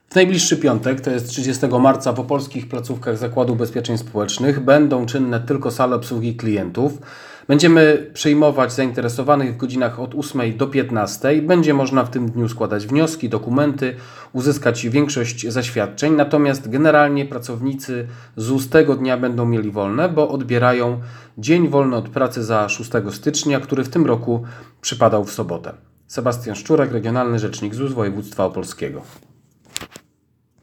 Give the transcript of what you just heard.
W najbliższy piątek, to jest 30 marca, po polskich placówkach Zakładu Ubezpieczeń Społecznych będą czynne tylko sale obsługi klientów. Będziemy przyjmować zainteresowanych w godzinach od 8 do 15. Będzie można w tym dniu składać wnioski, dokumenty, uzyskać większość zaświadczeń. Natomiast generalnie pracownicy ZUS tego dnia będą mieli wolne, bo odbierają dzień wolny od pracy za 6 stycznia, który w tym roku przypadał w sobotę. Sebastian Szczurek, Regionalny Rzecznik ZUS Województwa Opolskiego.